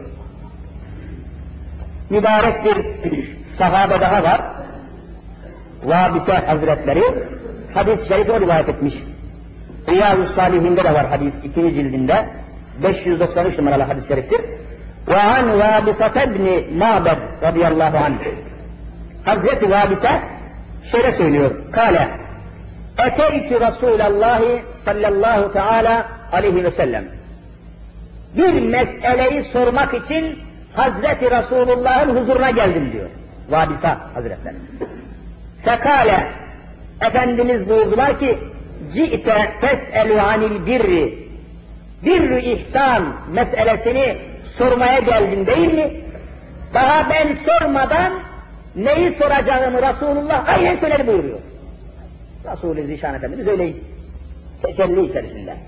Mübarek bir sahabe daha var. Vabise Hazretleri hadis-i şerifi o rivayet etmiş. Riyâz-ı Sâlihîn'de de var hadis, ikinci cildinde. beş yüz doksan üç numaralı hadis-i şeriftir. Ve an Vâbisate ibni Mâbed radıyallahu anh. Hazreti Vâbise şöyle söylüyor. Kâle Eteytü Resûlallâhi sallallahu teâlâ aleyhi ve sellem. Bir meseleyi sormak için Hazreti Resûlullah'ın huzuruna geldim diyor. Vâbisa Hazretleri. Fekâle Efendimiz buyurdular ki Ci'te tes'elü anil birri. Birri ihsan meselesini sormaya geldin değil mi? Daha ben sormadan neyi soracağımı Resulullah aynen söyledi buyuruyor. Resul-i Zişan Efendimiz öyle tecelli içerisinde.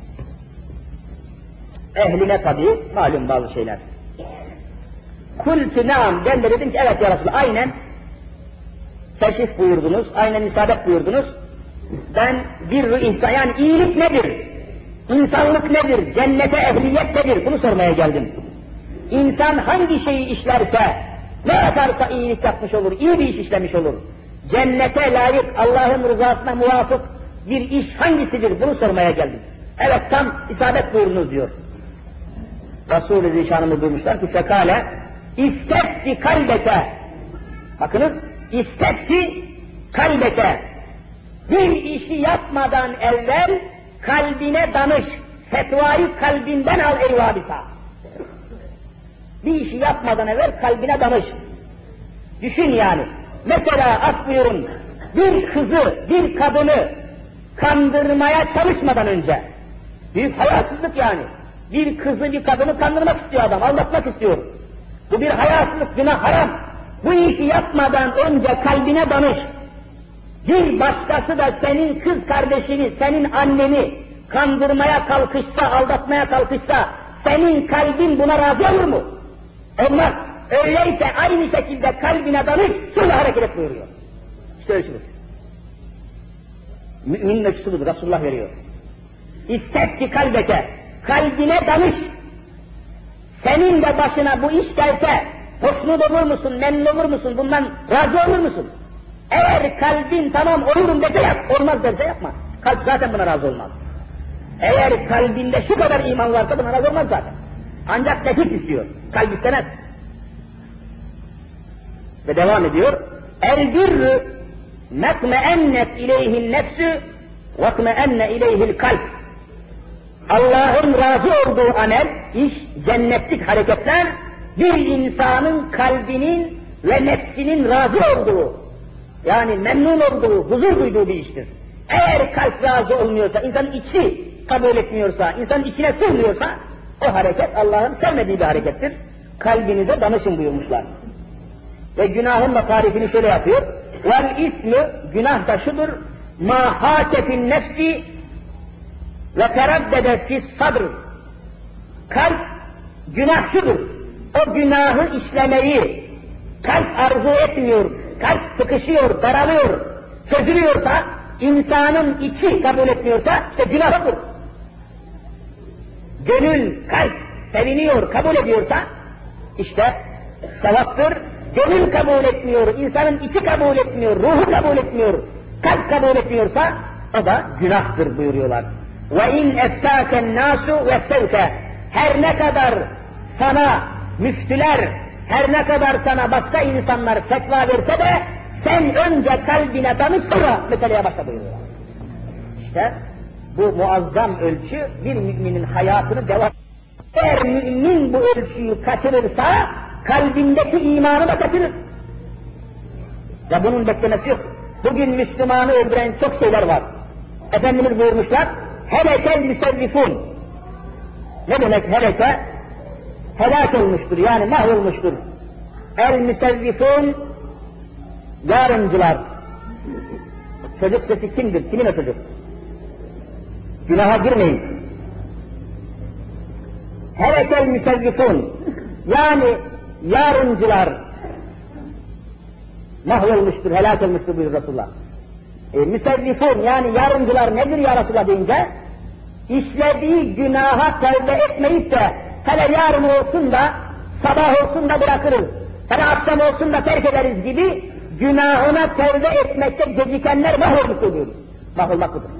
Ehline tabi malum bazı şeyler. Kultü naam, ben de dedim ki evet ya Resulallah, aynen teşrif buyurdunuz, aynen isabet buyurdunuz. Ben bir insan, yani iyilik nedir? İnsanlık nedir? Cennete ehliyet nedir? Bunu sormaya geldim. İnsan hangi şeyi işlerse, ne yaparsa iyilik yapmış olur, iyi bir iş işlemiş olur. Cennete layık, Allah'ın rızasına muvafık bir iş hangisidir? Bunu sormaya geldim. Evet, tam isabet buyurunuz diyor. Resul-i Zişan'ımız duymuşlar ki fekale İstefti kalbeke. Bakınız, istefti kalbeke. Bir işi yapmadan evvel kalbine danış. Fetvayı kalbinden al ey Vâbisa. Bir işi yapmadan evvel kalbine danış. Düşün yani. Mesela af buyurun, bir kızı, bir kadını kandırmaya çalışmadan önce, büyük hayasızlık yani. Bir kızı, bir kadını kandırmak istiyor adam, aldatmak istiyor. Bu bir hayasızlık, günah, haram. Bu işi yapmadan önce kalbine danış. Bir başkası da senin kız kardeşini, senin anneni kandırmaya kalkışsa, aldatmaya kalkışsa, senin kalbin buna razı olur mu? Olmaz. Öyleyse aynı şekilde kalbine danış, şöyle hareket et buyuruyor. İşte ölçüdür. Müminin ölçüsü budur, Resulullah veriyor. İstefti kalbeke, kalbine danış. Senin de başına bu iş gelse, hoşnut olur musun, memnun olur musun, bundan razı olur musun? Eğer kalbin tamam olurum dese yap, olmaz derse yapma. Kalp zaten buna razı olmaz. Eğer kalbinde şu kadar iman varsa buna razı olmaz zaten. Ancak nefis istiyor, kalp istemez. Ve devam ediyor. El birrü mekmeennet ileyhin nefsü ve kmeenne ileyhil kalp. Allah'ın razı olduğu amel, iş, cennetlik hareketler, bir insanın kalbinin ve nefsinin razı olduğu, yani memnun olduğu, huzur duyduğu bir iştir. Eğer kalp razı olmuyorsa, insanın içi kabul etmiyorsa, insanın içine sığmıyorsa, o hareket Allah'ın sevmediği bir harekettir. Kalbinize danışın buyurmuşlar. Ve günahın da tarifini şöyle yapıyor. Vel ismi, günah da şudur, ma hakefin nefsi ve teraddede fis sadr. Kalp günahçıdır. O günahı işlemeyi kalp arzu etmiyor, kalp sıkışıyor, daralıyor, çözülüyorsa, insanın içi kabul etmiyorsa işte günahıdır. Gönül, kalp seviniyor, kabul ediyorsa işte sevaptır. Gönül kabul etmiyor, insanın içi kabul etmiyor, ruhu kabul etmiyor, kalp kabul etmiyorsa o da günahtır buyuruyorlar. وَاِنْ اَفْتَاكَ النَّاسُ وَاسْتَوْكَ Her ne kadar sana müftüler, her ne kadar sana başka insanlar fetva verse de sen önce kalbine danış sonra meseleye başla buyuruyorlar. İşte bu muazzam ölçü bir müminin hayatını devam. Eğer mümin bu ölçüyü kaçırırsa kalbindeki imanı da kaçırır. Ve bunun beklemesi yok. Bugün Müslümanı öldüren çok şeyler var. Efendimiz buyurmuşlar, helekel müsevvifun. Ne demek heleke? Helak olmuştur, yani mahvolmuştur. El müsevvifun, yarımcılar. Çocuk sesi kimdir? Kimin o çocuk? Günaha girmeyin. Helekel müsevvifun, yani yarımcılar mahvolmuştur, helak olmuştur buyuruyor Resulullah. E, müsevvifun, yani yarımcılar nedir ya Resulullah deyince, işlediği günaha tevbe etmeyip de hele yarın olsun da, sabah olsun da bırakırız, hele akşam olsun da terk ederiz gibi günahına tevbe etmekte gecikenler mahvolmuştur diyoruz. Mahvolmak budur.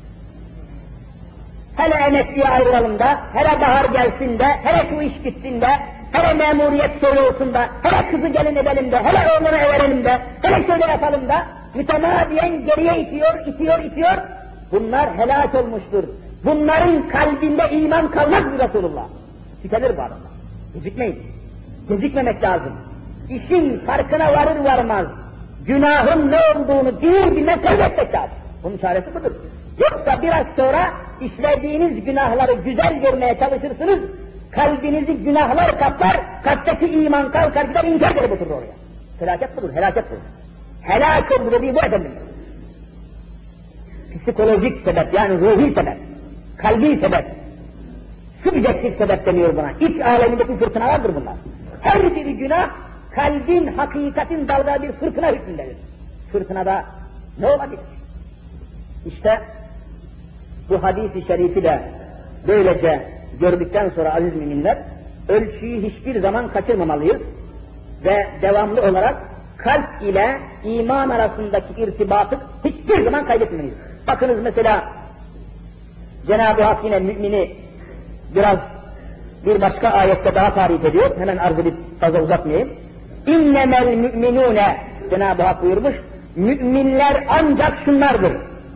Hele emekliye ayrılalım da, hele bahar gelsin de, hele şu iş bitsin de, hele memuriyet soyu olsun da, hele kızı gelin edelim de, hele oğlunu verelim de, hele şöyle yapalım da, mütemadiyen geriye itiyor, itiyor, itiyor. Bunlar helak olmuştur. Bunların kalbinde iman kalmaz mı Resulullah? Tükenir bu adamlar. Gecikmeyin. Gecikmemek lazım. İşin farkına varır varmaz, günahın ne olduğunu bilir bilmez tevbe etmek lazım. Bunun çaresi budur. Yoksa biraz sonra işlediğiniz günahları güzel görmeye çalışırsınız, kalbinizi günahlar kaplar, kalpteki iman kalkar gider, inkar eder oturur oraya. Felaket budur, helaket budur. Helak oldu dediği bu efendim. Psikolojik sebep, yani ruhi sebep, kalbi sebep, subjektif sebep deniyor buna. İç alemindeki fırtınalardır bunlar. Her biri günah, kalbin, hakikatin dalga bir fırtına hükmündedir. Fırtınada ne olabilir? İşte bu hadis-i şerifi de böylece gördükten sonra aziz müminler, ölçüyü hiçbir zaman kaçırmamalıyız ve devamlı olarak kalp ile iman arasındaki irtibatı hiçbir zaman kaybetmemeliyiz. Bakınız mesela Cenab-ı Hak yine mümini biraz bir başka ayette daha tarif ediyor. Hemen arz edip fazla uzatmayayım. İnnemel müminune, Cenab-ı Hak buyurmuş, müminler ancak şunlardır.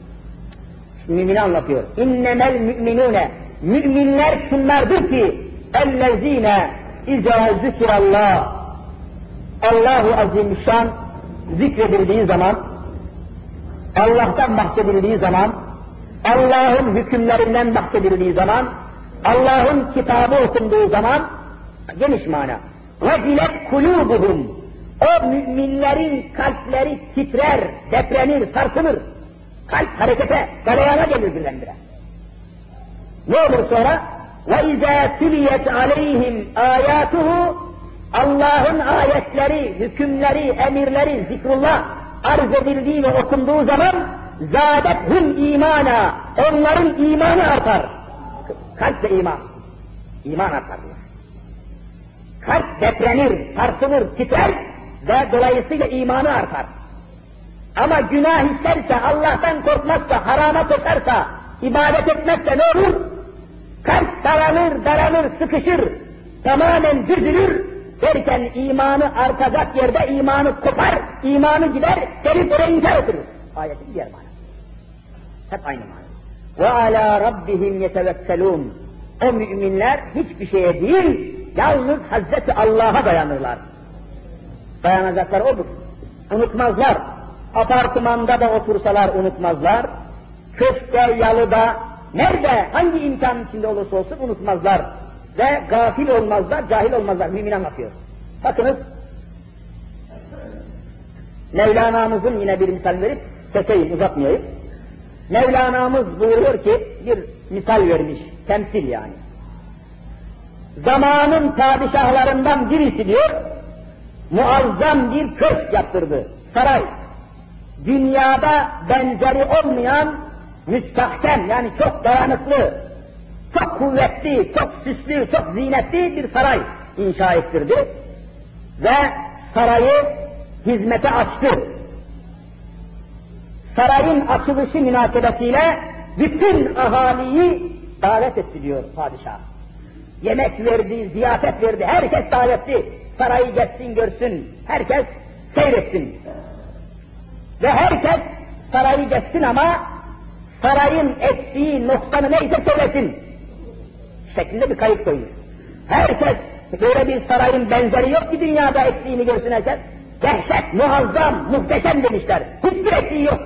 Mümini anlatıyor. İnnemel müminune, müminler şunlardır ki ellezine izâ zikirallah, Allahu Azimüşşan zikredildiği zaman, Allah'tan bahsedildiği zaman, Allah'ın hükümlerinden bahsedildiği zaman, Allah'ın kitabı okunduğu zaman, geniş mana, وَجِلَتْ قُلُوبُهُمْ, o müminlerin kalpleri titrer, deprenir, sarsılır. Kalp harekete, galeyana gelir birdenbire. Ne olur sonra? وَاِذَا تُلِيَتْ عَلَيْهِمْ آيَاتُهُ, Allah'ın ayetleri, hükümleri, emirleri, zikrullah arz edildiği ve okunduğu zaman zâdethum imana, onların imanı artar. Kalp ve iman. İman artar diyor. Kalp deprenir, sarsılır, titrer ve dolayısıyla imanı artar. Ama günah işlerse, Allah'tan korkmazsa, harama koşarsa, ibadet etmezse ne olur? Kalp daralır, daralır, sıkışır, tamamen düzülür, derken imanı artacak yerde imanı kopar, imanı gider, gelip oraya inkar oturur. Ayetin diğer manası. Hep aynı manası. وَعَلَى رَبِّهِمْ يَتَوَكَّلُونَ, o müminler hiçbir şeye değil, yalnız Hazreti Allah'a dayanırlar. Dayanacaklar odur. Unutmazlar. Apartmanda da otursalar unutmazlar. Köşkte, yalıda, nerede, hangi imkan içinde olursa olsun unutmazlar. Ve gafil olmazlar, cahil olmazlar. Mümin anlatıyor. Bakınız, Mevlana'mızın yine bir misal verip, keseyim, uzatmayayım. Mevlana'mız buyuruyor ki, bir misal vermiş, temsil yani. zamanın padişahlarından birisi diyor, muazzam bir köşk yaptırdı, saray. Dünyada benzeri olmayan, müstahkem, yani çok dayanıklı, çok kuvvetli, çok süslü, çok zinetli bir saray inşa ettirdi. Ve sarayı hizmete açtı. Sarayın açılışı münasebetiyle bütün ahaliyi davet etti diyor padişah. Yemek verdi, ziyafet verdi, herkes davetli. Sarayı geçsin görsün, herkes seyretsin. Ve herkes sarayı geçsin ama sarayın eksiği, noksanı neyse söylesin şeklinde bir kayıt koymuş. Herkes, böyle bir sarayın benzeri yok ki dünyada, eksiğini görsün herkes. Dehşet, muazzam, muhteşem demişler. Hiçbir eksiği yok.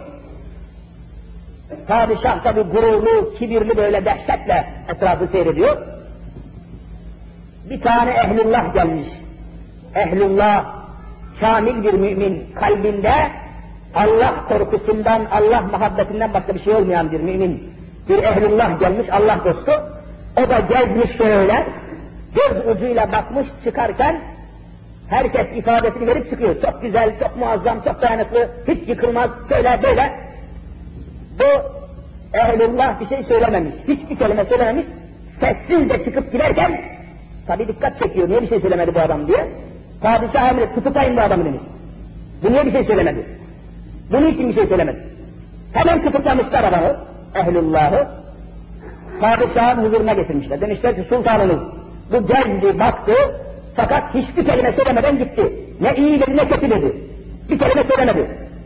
Padişah tabi gururlu, kibirli böyle dehşetle etrafı seyrediyor. Bir tane ehlullah gelmiş. Ehlullah, kamil bir mümin, kalbinde Allah korkusundan, Allah muhabbetinden başka bir şey olmayan bir mümin. Bir ehlullah gelmiş, Allah dostu. O da gezmiş şöyle, göz ucuyla bakmış, çıkarken herkes ifadesini verip çıkıyor. Çok güzel, çok muazzam, çok dayanıklı, hiç yıkılmaz, şöyle böyle. Bu ehlullah bir şey söylememiş, hiçbir kelime söylememiş, sessizce çıkıp giderken, tabi dikkat çekiyor, niye bir şey söylemedi bu adam diye. Padişah emri, tutuklayın bu adamı demiş. Bu niye bir şey söylemedi? Bunun için bir şey söylemedi. Hemen tutuklamışlar adamı, ehlullahı, padişahın huzuruna getirmişler. Demişler ki sultanınız, bu geldi, baktı, fakat hiçbir kelime söylemeden gitti. Ne iyi dedi, ne kötü dedi. Bir kelime söylemedi.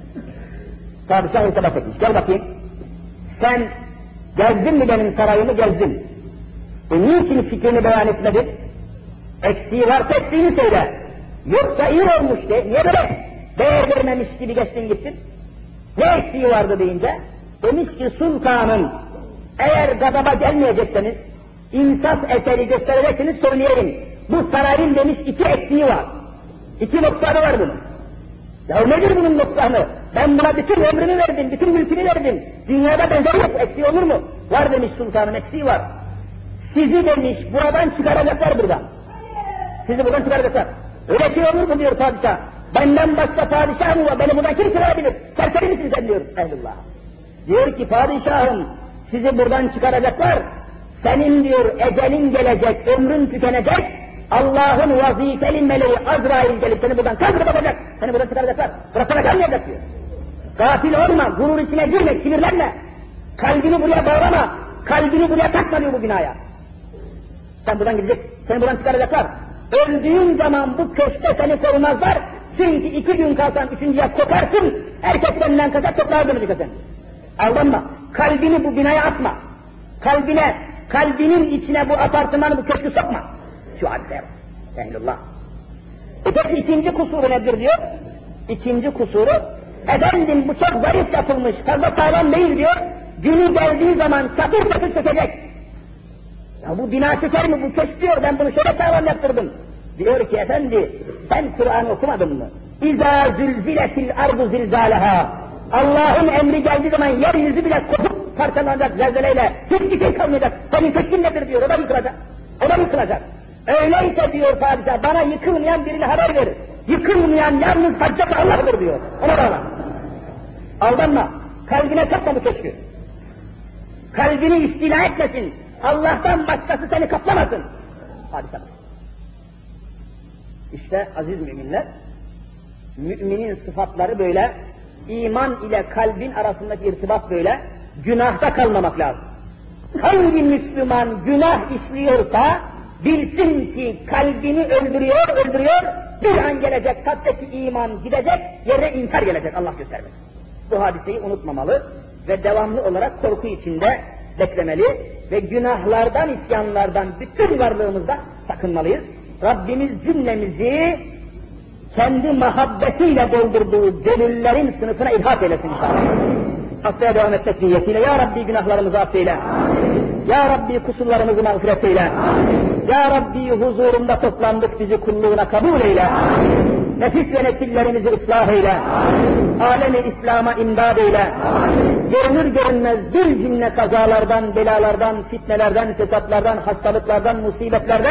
Padişah irtibat etmiş, gel bakayım. Sen gezdin mi benim sarayımı? Gezdin. E niçin fikrini beyan etmedin? Eksiği varsa eksiğini söyle. Yoksa iyi olmuş de, niye böyle değer vermemiş gibi geçtin gittin? Ne eksiği vardı deyince, demiş ki sultanım, eğer gadaba gelmeyecekseniz, insaf eseri gösterecekseniz söyleyelim. Bu sarayın demiş iki eksiği var. İki noksanı var bunun. Ya nedir bunun noksanı? Ben buna bütün ömrümü verdim, bütün mülkümü verdim. Dünyada benzeri yok, eksiği olur mu? Var demiş sultanım, eksiği var. Sizi demiş, buradan çıkaracaklar buradan. Sizi buradan çıkaracaklar. Öyle şey olur mu diyor padişah. Benden başka padişah mı var? Beni buradan kim çıkarabilir? Serseri misin sen diyor ehlullah. Diyor ki padişahım, sizi buradan çıkaracaklar. Senin diyor ecelin gelecek, ömrün tükenecek. Allah'ın vazifeli meleği Azrail gelip seni buradan kaldırıp atacak. Seni buradan çıkaracaklar. Burasına kalmayacak diyor. Gafil olma, gurur içine girme, sinirlenme. Kalbini buraya bağlama, kalbini buraya takma diyor bu binaya. Sen buradan gidecek, seni buradan çıkaracaklar. Öldüğün zaman bu köşkte seni korumazlar. Çünkü iki gün kalsan üçüncüye koparsın, herkes senden kaçar, toprağa dönecek sen. Aldanma, kalbini bu binaya atma. Kalbine, kalbinin içine bu apartmanı, bu köşkü sokma. Şu hadise, ehlullah. E peki ikinci kusuru nedir diyor? İkinci kusuru, efendim bu çok zarif yapılmış, fazla sağlam değil diyor. Günü geldiği zaman çatır çatır çökecek. Ya bu bina çöker mi, bu köşk diyor, ben bunu şöyle sağlam yaptırdım. Diyor ki efendi, sen Kur'an okumadın mı? İzâ zülziletil ardu zilzâleha. Allah'ın emri geldiği zaman yeryüzü bile kopup parçalanacak zelzeleyle, hiçbir şey kalmayacak. Senin köşkün nedir diyor, o da yıkılacak. O da yıkılacak. Öyleyse diyor padişah, bana yıkılmayan birine haber verir. Yıkılmayan yalnız Haccak Allah'dır diyor. Ona bağla. Aldanma, kalbine takma bu köşkü. Kalbini istila etmesin. Allah'tan başkası seni kaplamasın. Padişah. İşte aziz müminler, müminin sıfatları böyle, iman ile kalbin arasındaki irtibat böyle, günahta kalmamak lazım. Hangi Müslüman günah işliyorsa, bilsin ki kalbini öldürüyor, öldürüyor, bir an gelecek, kalpteki iman gidecek, yere inkar gelecek, Allah göstermesin. Bu hadiseyi unutmamalı ve devamlı olarak korku içinde beklemeli ve günahlardan, isyanlardan bütün varlığımızda sakınmalıyız. Rabbimiz cümlemizi kendi muhabbetiyle doldurduğu gönüllerin sınıfına ilhak eylesin inşallah. Haftaya devam etmek niyetiyle Ya Rabbi günahlarımızı affeyle. Ya Rabbi kusurlarımızı mağfiret eyle. Ya Rabbi huzurunda toplandık, bizi kulluğuna kabul eyle. Nefis ve nesillerimizi ıslah eyle. Alemi İslam'a imdad eyle. Görünür görünmez bir cümle kazalardan, belalardan, fitnelerden, fesatlardan, hastalıklardan, musibetlerden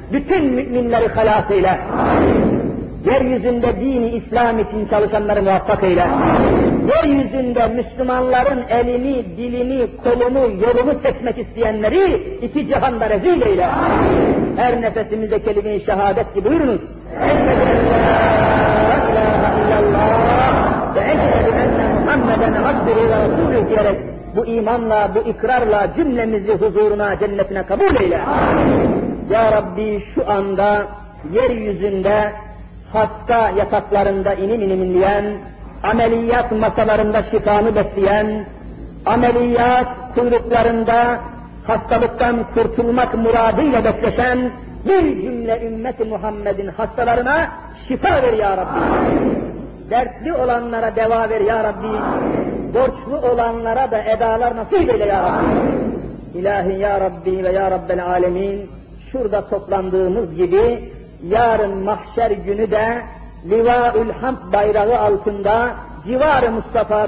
bütün müminleri halas eyle. Yeryüzünde dini İslam için çalışanları muvaffak eyle. Yeryüzünde Müslümanların elini, dilini, kolunu, yolunu kesmek isteyenleri iki cihanda rezil eyle. Her nefesimize kelime-i şehadet gibi buyurunuz. Eşhedü en la ilahe illallah ve eşhedü enne Muhammeden abdühü ve resulü diyerek bu imanla, bu ikrarla cümlemizi huzuruna, cennetine kabul eyle. Ya Rabbi şu anda yeryüzünde hasta yataklarında inim inim inleyen, ameliyat masalarında şifanı besleyen, ameliyat kuyruklarında hastalıktan kurtulmak muradıyla bekleşen bir cümle ümmeti Muhammed'in hastalarına şifa ver ya Rabbi. Dertli olanlara deva ver ya Rabbi. Borçlu olanlara da edalar nasip eyle ya Rabbi. İlahi ya Rabbi ve ya Rabbel alemin, şurada toplandığımız gibi yarın mahşer günü de Livaül Hamd bayrağı altında civar-ı Mustafa